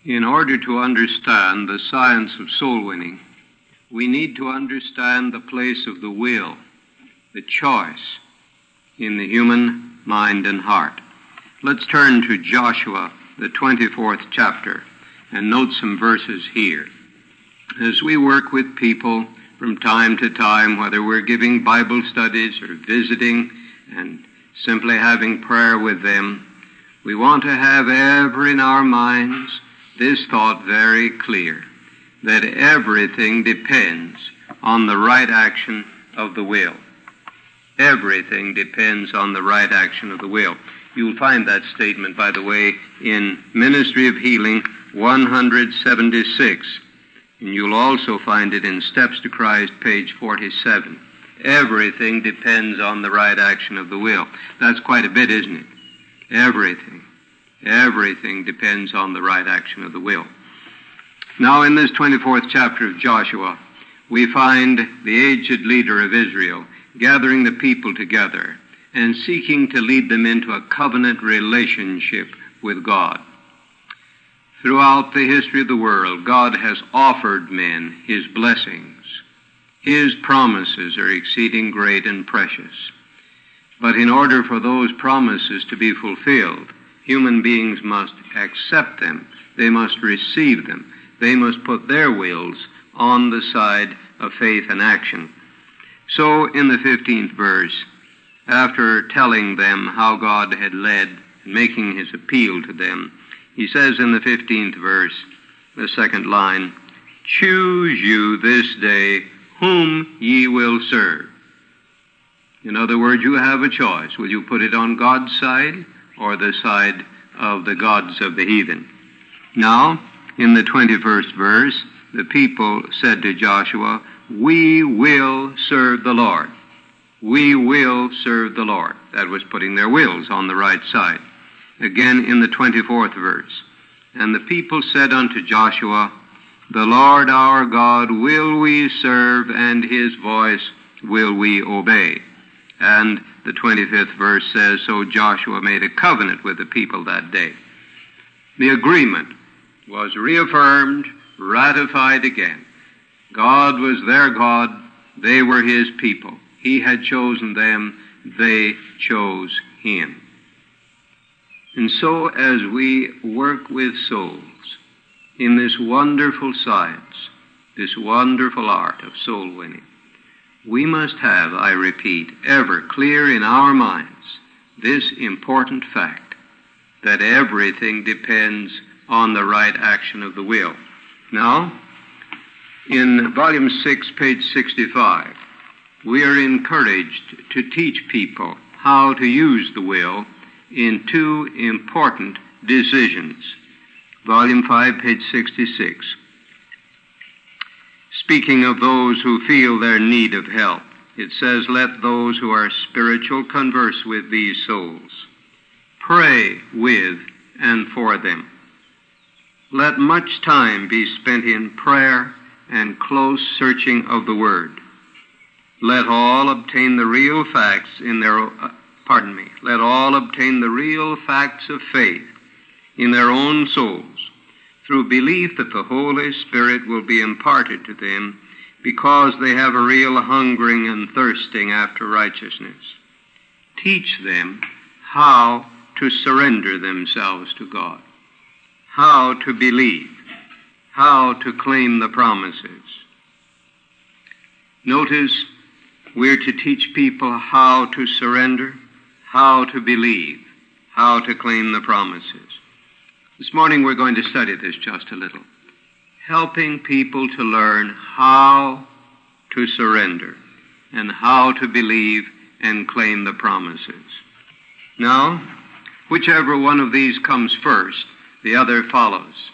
In order to understand the science of soul winning, we need to understand the place of the will, the choice, in the human mind and heart. Let's turn to Joshua, the 24th chapter, and note some verses here. As we work with people from time to time, whether we're giving Bible studies or visiting and simply having prayer with them, we want to have ever in our minds this thought very clear, that everything depends on the right action of the will. Everything depends on the right action of the will. You'll find that statement, by the way, in Ministry of Healing 176. And you'll also find it in Steps to Christ, page 47. Everything depends on the right action of the will. That's quite a bit, isn't it? Everything. Everything depends on the right action of the will. Now, in this 24th chapter of Joshua, we find the aged leader of Israel gathering the people together and seeking to lead them into a covenant relationship with God. Throughout the history of the world, God has offered men His blessings. His promises are exceeding great and precious. But in order for those promises to be fulfilled, human beings must accept them. They must receive them. They must put their wills on the side of faith and action. So in the 15th verse, after telling them how God had led, making His appeal to them, He says in the 15th verse, the second line, "Choose you this day whom ye will serve." In other words, you have a choice. Will you put it on God's side or the side of the gods of the heathen? Now, in the 21st verse, the people said to Joshua, "We will serve the Lord. We will serve the Lord." That was putting their wills on the right side. Again in the 24th verse, "And the people said unto Joshua, The Lord our God will we serve, and His voice will we obey." And the 25th verse says, "So Joshua made a covenant with the people that day." The agreement was reaffirmed, ratified again. God was their God. They were His people. He had chosen them. They chose Him. And so as we work with souls in this wonderful science, this wonderful art of soul winning, we must have, I repeat, ever clear in our minds this important fact, that everything depends on the right action of the will. Now, in volume 6, page 65, we are encouraged to teach people how to use the will in two important decisions. Volume 5, page 66. Speaking of those who feel their need of help, it says, "Let those who are spiritual converse with these souls. Pray with and for them. Let much time be spent in prayer and close searching of the Word. Let all obtain the real facts Let all obtain the real facts of faith in their own souls, through belief that the Holy Spirit will be imparted to them, because they have a real hungering and thirsting after righteousness. Teach them how to surrender themselves to God, how to believe, how to claim the promises." Notice, we're to teach people how to surrender, how to believe, how to claim the promises. This morning we're going to study this just a little, helping people to learn how to surrender and how to believe and claim the promises. Now, whichever one of these comes first, the other follows.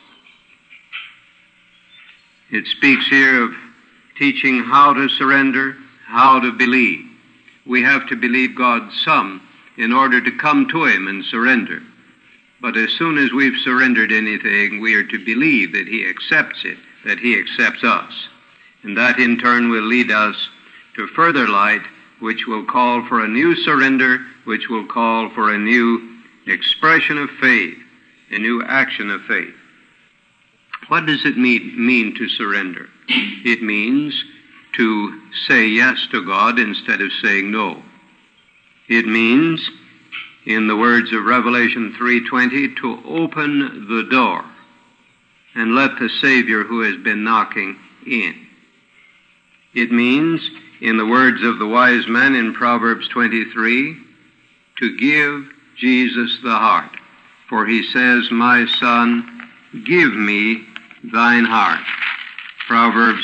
It speaks here of teaching how to surrender, how to believe. We have to believe God some in order to come to Him and surrender. But as soon as we've surrendered anything, we are to believe that He accepts it, that He accepts us. And that in turn will lead us to further light, which will call for a new surrender, which will call for a new expression of faith, a new action of faith. What does it mean to surrender? It means to say yes to God instead of saying no. It means, in the words of Revelation 3:20, to open the door and let the Savior who has been knocking in. It means, in the words of the wise man in Proverbs 23, to give Jesus the heart. For he says, "My son, give me thine heart." Proverbs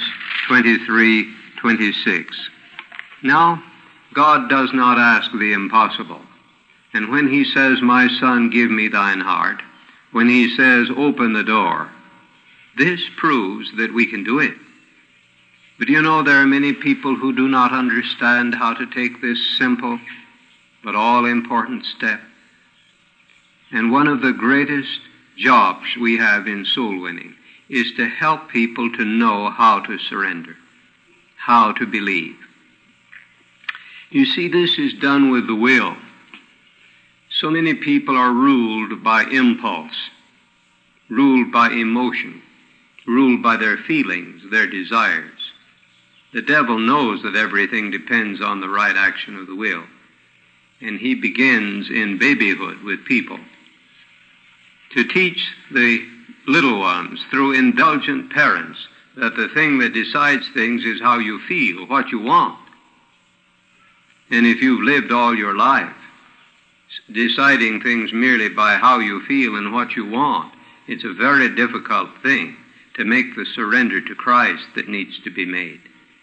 23:26. Now, God does not ask the impossible. And when he says, "My son, give me thine heart," when he says, "Open the door," this proves that we can do it. But you know, there are many people who do not understand how to take this simple but all-important step. And one of the greatest jobs we have in soul winning is to help people to know how to surrender, how to believe. You see, this is done with the will. So many people are ruled by impulse, ruled by emotion, ruled by their feelings, their desires. The devil knows that everything depends on the right action of the will. And he begins in babyhood with people to teach the little ones through indulgent parents that the thing that decides things is how you feel, what you want. And if you've lived all your life deciding things merely by how you feel and what you want, it's a very difficult thing to make the surrender to Christ that needs to be made.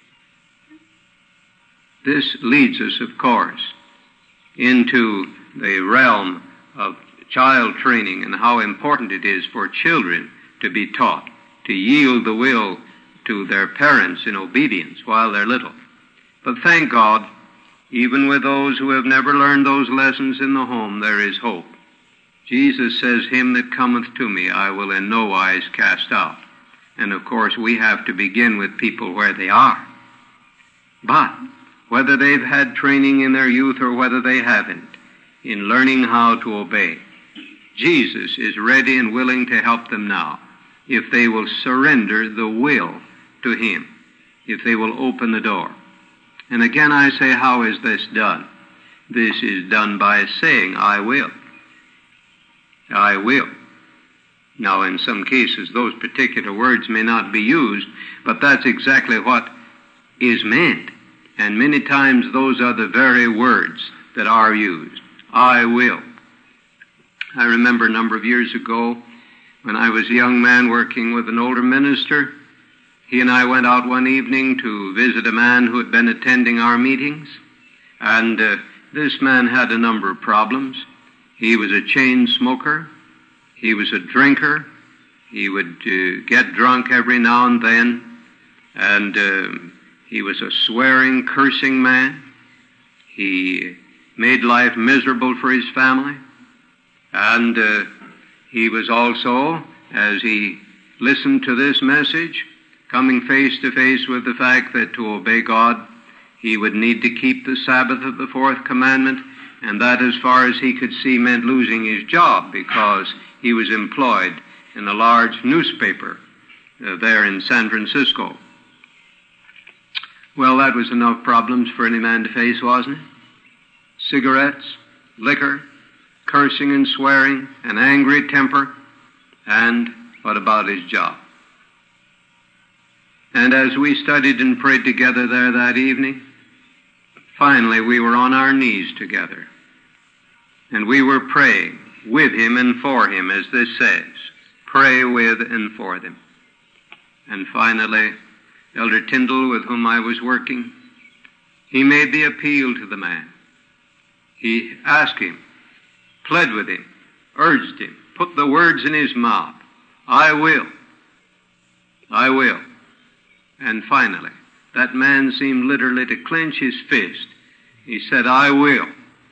This leads us, of course, into the realm of child training and how important it is for children to be taught to yield the will to their parents in obedience while they're little. But thank God, even with those who have never learned those lessons in the home, there is hope. Jesus says, "Him that cometh to me I will in no wise cast out." And of course we have to begin with people where they are. But whether they've had training in their youth or whether they haven't, in learning how to obey, Jesus is ready and willing to help them now if they will surrender the will to him, if they will open the door. And again I say, how is this done? This is done by saying, "I will. I will." Now, in some cases, those particular words may not be used, but that's exactly what is meant. And many times those are the very words that are used. I will. I remember a number of years ago when I was a young man working with an older minister. He and I went out one evening to visit a man who had been attending our meetings. And this man had a number of problems. He was a chain smoker. He was a drinker. He would get drunk every now and then. And he was a swearing, cursing man. He made life miserable for his family. And he was also, as he listened to this message, coming face to face with the fact that to obey God, he would need to keep the Sabbath of the fourth commandment, and that, as far as he could see, meant losing his job because he was employed in a large newspaper there in San Francisco. Well, that was enough problems for any man to face, wasn't it? Cigarettes, liquor, cursing and swearing, an angry temper, and what about his job? And as we studied and prayed together there that evening, finally we were on our knees together. And we were praying with him and for him, as this says. Pray with and for them. And finally, Elder Tyndall, with whom I was working, he made the appeal to the man. He asked him, pled with him, urged him, put the words in his mouth. I will. I will. And finally, that man seemed literally to clench his fist. He said, I will.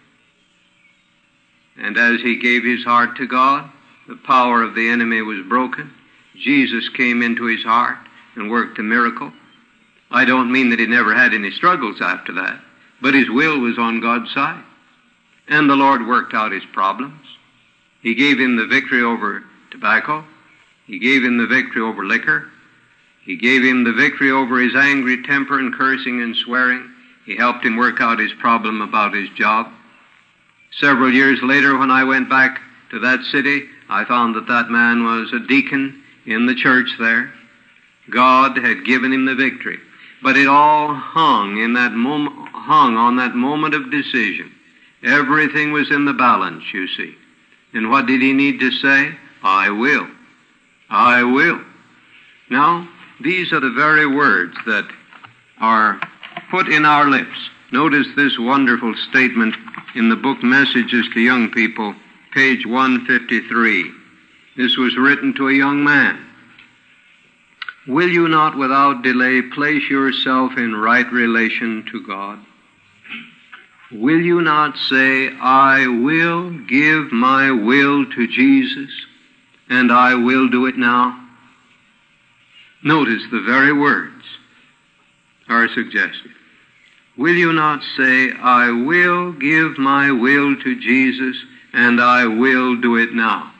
And as he gave his heart to God, the power of the enemy was broken. Jesus came into his heart and worked a miracle. I don't mean that he never had any struggles after that, but his will was on God's side. And the Lord worked out his problems. He gave him the victory over tobacco. He gave him the victory over liquor. He gave him the victory over his angry temper and cursing and swearing. He helped him work out his problem about his job. Several years later, when I went back to that city, I found that that man was a deacon in the church there. God had given him the victory. But it all hung on that moment of decision. Everything was in the balance, you see. And what did he need to say? I will. I will. Now, these are the very words that are put in our lips. Notice this wonderful statement in the book Messages to Young People, page 153. This was written to a young man. Will you not without delay place yourself in right relation to God? Will you not say, I will give my will to Jesus, and I will do it now? Notice the very words are suggested. Will you not say, I will give my will to Jesus, and I will do it now?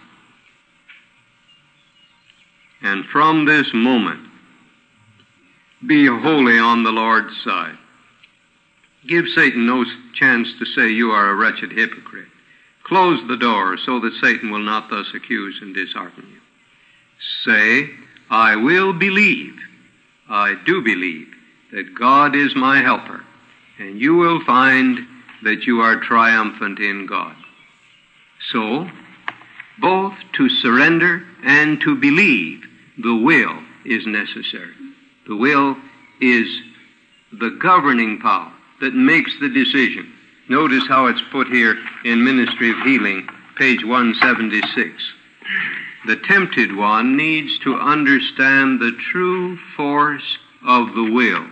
And from this moment, be wholly on the Lord's side. Give Satan no chance to say you are a wretched hypocrite. Close the door so that Satan will not thus accuse and dishearten you. Say, I will believe, I do believe, that God is my helper, and you will find that you are triumphant in God. So, both to surrender and to believe, the will is necessary. The will is the governing power that makes the decision. Notice how it's put here in Ministry of Healing, page 176. The tempted one needs to understand the true force of the will.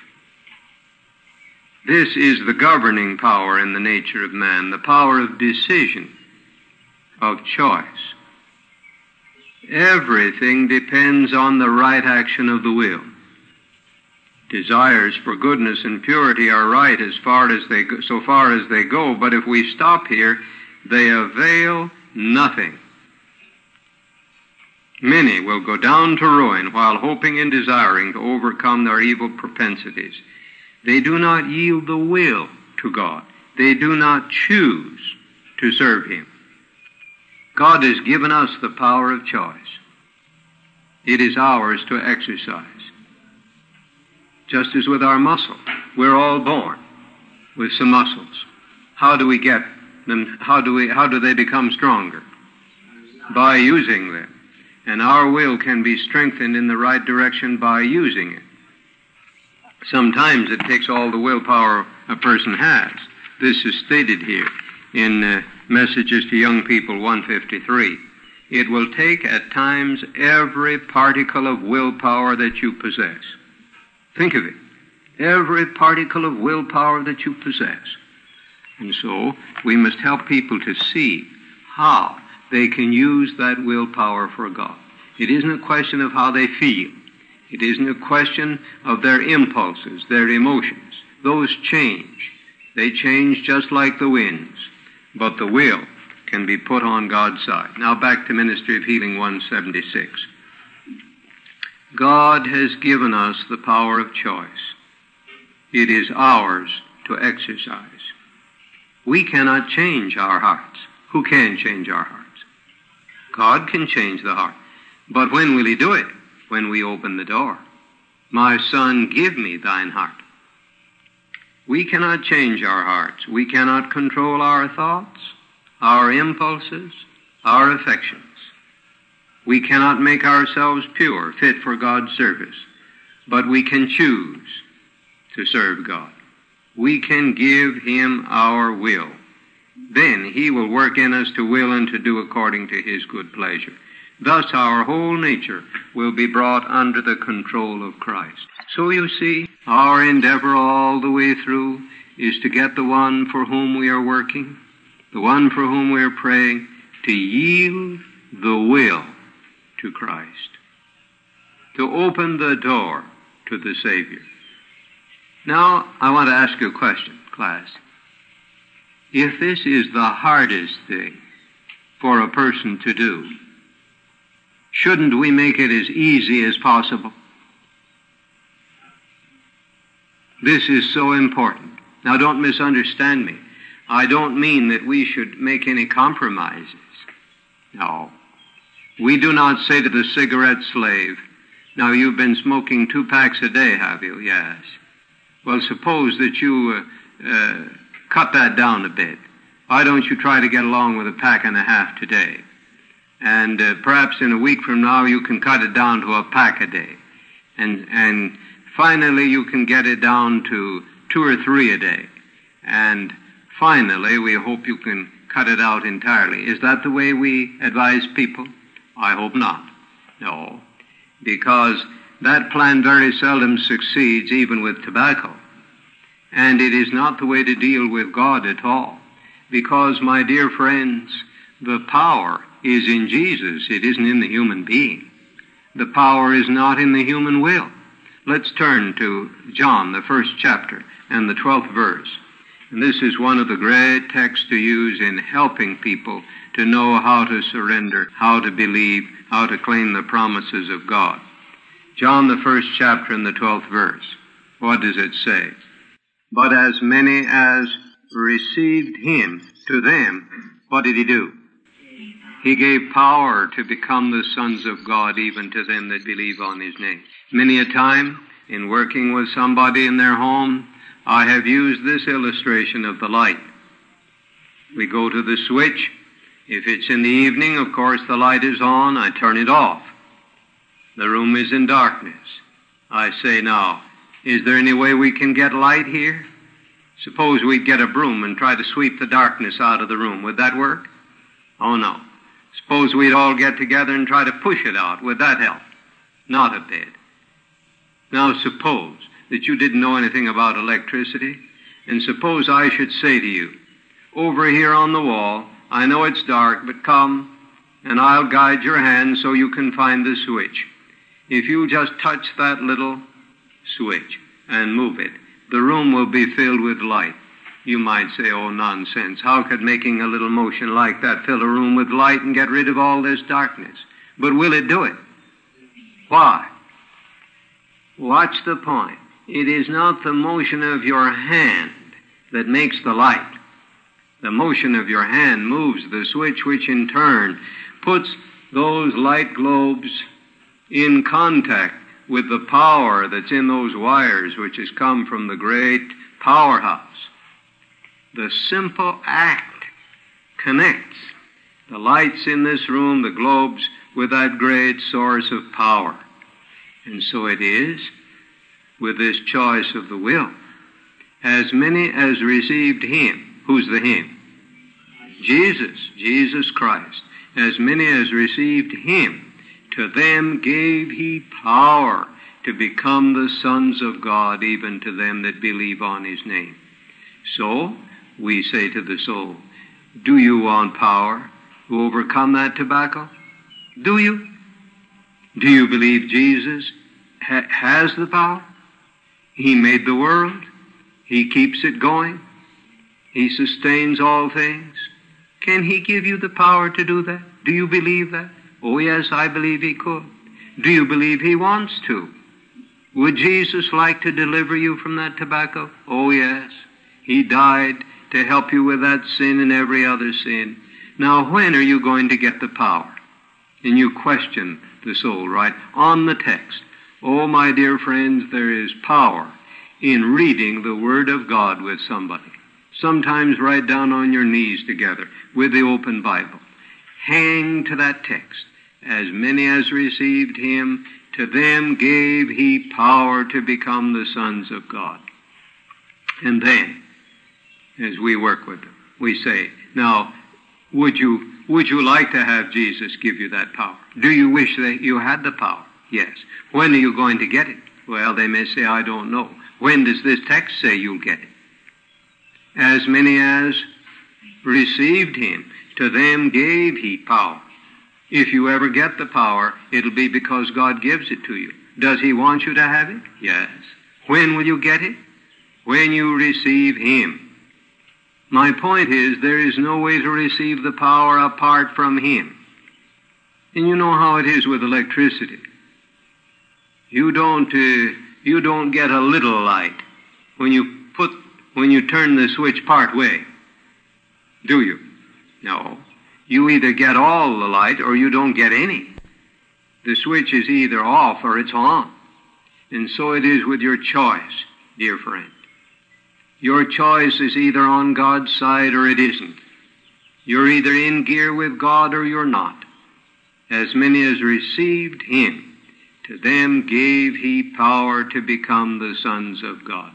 This is the governing power in the nature of man, the power of decision, of choice. Everything depends on the right action of the will. Desires for goodness and purity are right so far as they go, but if we stop here, they avail nothing. Many will go down to ruin while hoping and desiring to overcome their evil propensities. They do not yield the will to God. They do not choose to serve Him. God has given us the power of choice. It is ours to exercise. Just as with our muscle, we're all born with some muscles. How do we get them? How do they become stronger? By using them. And our will can be strengthened in the right direction by using it. Sometimes it takes all the willpower a person has. This is stated here in Messages to Young People 153. It will take at times every particle of willpower that you possess. Think of it. Every particle of willpower that you possess. And so we must help people to see how they can use that willpower for God. It isn't a question of how they feel. It isn't a question of their impulses, their emotions. Those change. They change just like the winds. But the will can be put on God's side. Now back to Ministry of Healing 176. God has given us the power of choice. It is ours to exercise. We cannot change our hearts. Who can change our hearts? God can change the heart. But when will He do it? When we open the door. My son, give me thine heart. We cannot change our hearts. We cannot control our thoughts, our impulses, our affections. We cannot make ourselves pure, fit for God's service. But we can choose to serve God. We can give Him our will. Then He will work in us to will and to do according to His good pleasure. Thus our whole nature will be brought under the control of Christ. So you see, our endeavor all the way through is to get the one for whom we are working, the one for whom we are praying, to yield the will to Christ, to open the door to the Savior. Now, I want to ask you a question, class. If this is the hardest thing for a person to do, Shouldn't we make it as easy as possible? This is so important. Now, don't misunderstand me. I don't mean that we should make any compromises. No. We do not say to the cigarette slave, now you've been smoking 2 packs a day, have you? Yes. Well, suppose that you cut that down a bit. Why don't you try to get along with 1.5 packs today? And perhaps in a week from now you can cut it down to 1 pack a day. And finally you can get it down to 2 or 3 a day. And finally we hope you can cut it out entirely. Is that the way we advise people? I hope not. No. Because that plan very seldom succeeds even with tobacco. And it is not the way to deal with God at all. Because, my dear friends, the power is in Jesus. It isn't in the human being. The power is not in the human will. Let's turn to John, the 1st chapter, and the 12th verse. And this is one of the great texts to use in helping people to know how to surrender, how to believe, how to claim the promises of God. John, the 1st chapter, and the 12th verse. What does it say? But as many as received him, to them, what did he do? He gave power to become the sons of God, even to them that believe on his name. Many a time, in working with somebody in their home, I have used this illustration of the light. We go to the switch. If it's in the evening, of course, the light is on. I turn it off. The room is in darkness. I say, now, is there any way we can get light here? Suppose we'd get a broom and try to sweep the darkness out of the room. Would that work? Oh, no. Suppose we'd all get together and try to push it out. Would that help? Not a bit. Now, suppose that you didn't know anything about electricity, and suppose I should say to you, over here on the wall, I know it's dark, but come, and I'll guide your hand so you can find the switch. If you just touch that little switch and move it, the room will be filled with light. You might say, oh, nonsense. How could making a little motion like that fill a room with light and get rid of all this darkness? But will it do it? Why? Watch the point. It is not the motion of your hand that makes the light. The motion of your hand moves the switch, which in turn puts those light globes in contact with the power that's in those wires, which has come from the great powerhouse. The simple act connects the lights in this room, the globes, with that great source of power. And so it is with this choice of the will. As many as received him. Who's the him? Jesus Christ. As many as received him, to them gave he power to become the sons of God, even to them that believe on his name. So, we say to the soul, do you want power to overcome that tobacco? Do you? Do you believe Jesus has the power? He made the world. He keeps it going. He sustains all things. Can he give you the power to do that? Do you believe that? Oh, yes, I believe he could. Do you believe he wants to? Would Jesus like to deliver you from that tobacco? Oh, yes. He died to help you with that sin and every other sin. Now, when are you going to get the power? And you question the soul, right? On the text. Oh, my dear friends, there is power in reading the Word of God with somebody. Sometimes right down on your knees together with the open Bible. Hang to that text. As many as received him, to them gave he power to become the sons of God. And then, as we work with them, we say, now, would you like to have Jesus give you that power? Do you wish that you had the power? Yes. When are you going to get it? Well, they may say, I don't know. When does this text say you'll get it? As many as received him, to them gave he power. If you ever get the power, it'll be because God gives it to you. Does he want you to have it? Yes. When will you get it? When you receive him. My point is, there is no way to receive the power apart from him. And you know how it is with electricity. You don't get a little light when you turn the switch part way, do you? No. You either get all the light or you don't get any. The switch is either off or it's on. And so it is with your choice, dear friend. Your choice is either on God's side or it isn't. You're either in gear with God or you're not. As many as received him, to them gave he power to become the sons of God.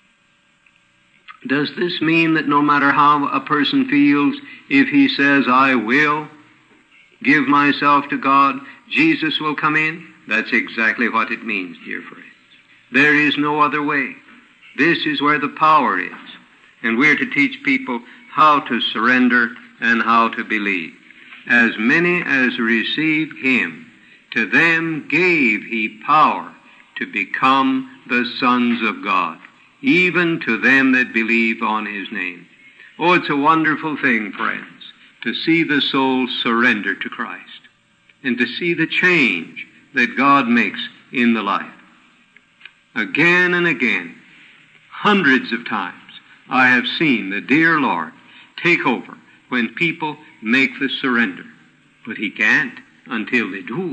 Does this mean that no matter how a person feels, if he says, I will give myself to God, Jesus will come in? That's exactly what it means, dear friends. There is no other way. This is where the power is. And we're to teach people how to surrender and how to believe. As many as received him, to them gave he power to become the sons of God, even to them that believe on his name. Oh, it's a wonderful thing, friends, to see the soul surrender to Christ and to see the change that God makes in the life. Again and again, hundreds of times, I have seen the dear Lord take over when people make the surrender. But he can't until they do.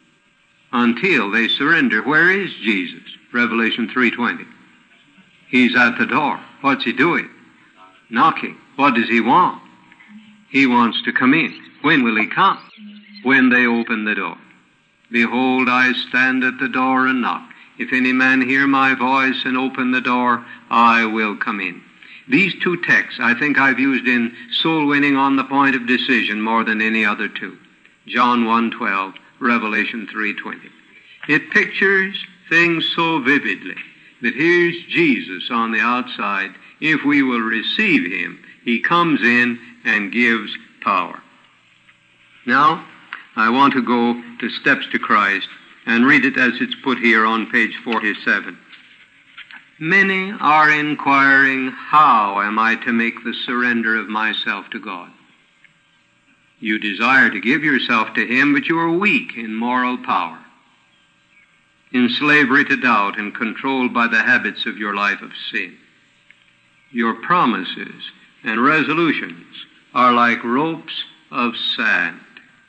Until they surrender. Where is Jesus? Revelation 3:20. He's at the door. What's he doing? Knocking. What does he want? He wants to come in. When will he come? When they open the door. Behold, I stand at the door and knock. If any man hear my voice and open the door, I will come in. These two texts I think I've used in soul winning on the point of decision more than any other two. John 1:12, Revelation 3:20. It pictures things so vividly that here's Jesus on the outside. If we will receive him, he comes in and gives power. Now, I want to go to Steps to Christ and read it as it's put here on page 47. Many are inquiring, how am I to make the surrender of myself to God? You desire to give yourself to him, but you are weak in moral power, in slavery to doubt and controlled by the habits of your life of sin. Your promises and resolutions are like ropes of sand.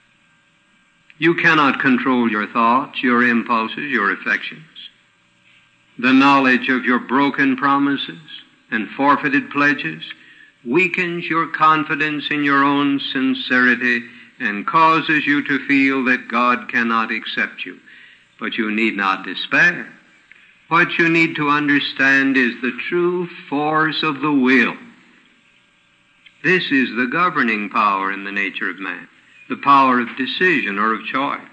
You cannot control your thoughts, your impulses, your affections. The knowledge of your broken promises and forfeited pledges weakens your confidence in your own sincerity and causes you to feel that God cannot accept you. But you need not despair. What you need to understand is the true force of the will. This is the governing power in the nature of man, the power of decision or of choice.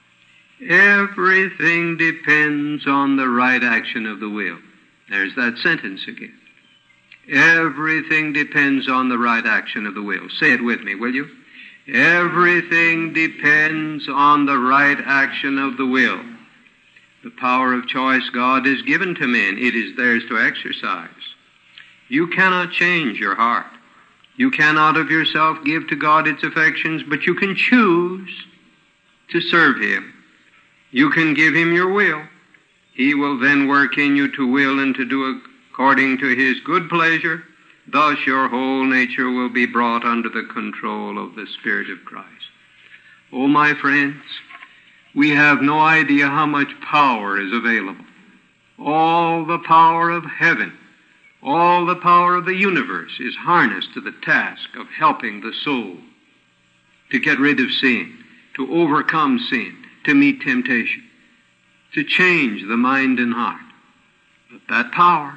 Everything depends on the right action of the will. There's that sentence again. Everything depends on the right action of the will. Say it with me, will you? Everything depends on the right action of the will. The power of choice God has given to men. It is theirs to exercise. You cannot change your heart. You cannot of yourself give to God its affections, but you can choose to serve him. You can give him your will. He will then work in you to will and to do according to his good pleasure. Thus your whole nature will be brought under the control of the Spirit of Christ. Oh, my friends, we have no idea how much power is available. All the power of heaven, all the power of the universe is harnessed to the task of helping the soul to get rid of sin, to overcome sin, to meet temptation, to change the mind and heart. But that power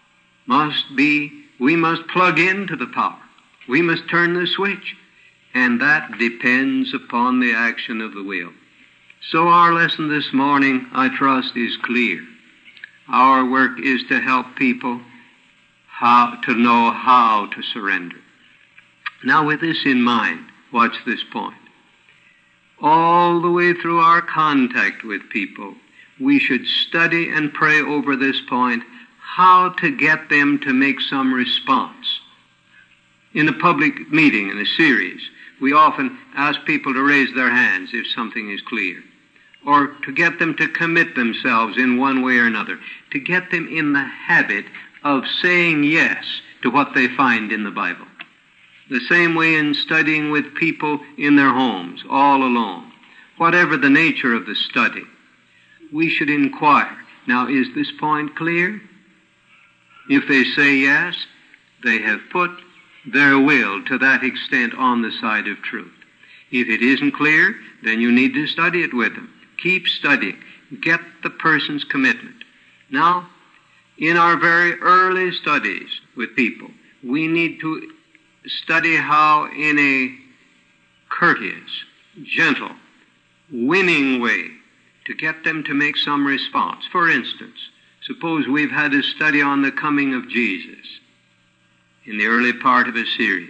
we must plug into the power. We must turn the switch. And that depends upon the action of the will. So our lesson this morning, I trust, is clear. Our work is to help people to know how to surrender. Now with this in mind, watch this point. All the way through our contact with people, we should study and pray over this point, how to get them to make some response. In a public meeting, in a series, We often ask people to raise their hands if something is clear, or to get them to commit themselves in one way or another, to get them in the habit of saying yes to what they find in the Bible. The same way in studying with people in their homes, all alone. Whatever the nature of the study, we should inquire, now, is this point clear? If they say yes, they have put their will to that extent on the side of truth. If it isn't clear, then you need to study it with them. Keep studying. Get the person's commitment. Now, in our very early studies with people, we need to study how in a courteous, gentle, winning way to get them to make some response. For instance, suppose we've had a study on the coming of Jesus in the early part of a series.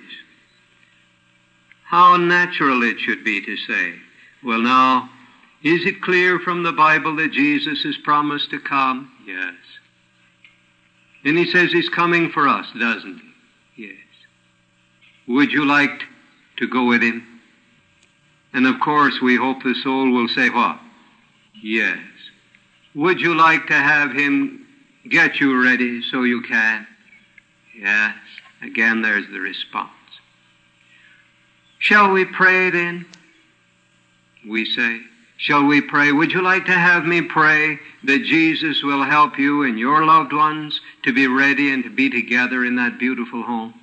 How natural it should be to say, well now, is it clear from the Bible that Jesus is promised to come? Yes. And he says he's coming for us, doesn't he? Yes. Would you like to go with him? And of course, we hope the soul will say what? Yes. Would you like to have him get you ready so you can? Yes. Again, there's the response. Shall we pray then? We say, shall we pray? Would you like to have me pray that Jesus will help you and your loved ones to be ready and to be together in that beautiful home?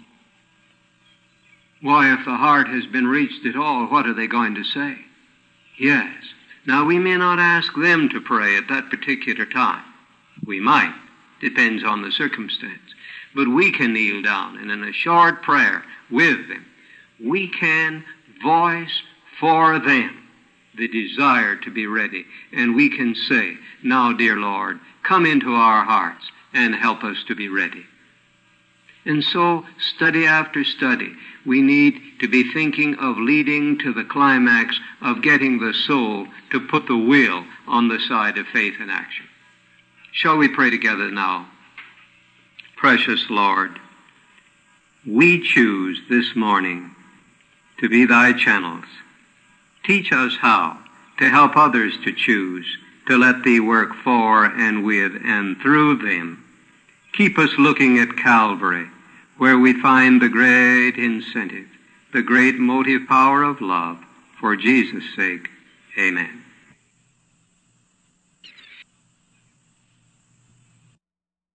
Why, if the heart has been reached at all, what are they going to say? Yes. Now, we may not ask them to pray at that particular time. We might. Depends on the circumstance. But we can kneel down and in a short prayer with them, we can voice for them the desire to be ready. And we can say, now, dear Lord, come into our hearts and help us to be ready. And so, study after study, we need to be thinking of leading to the climax of getting the soul to put the will on the side of faith and action. Shall we pray together now? Precious Lord, we choose this morning to be thy channels. Teach us how to help others to choose, to let thee work for and with and through them. Keep us looking at Calvary, where we find the great incentive, the great motive power of love. For Jesus' sake, amen.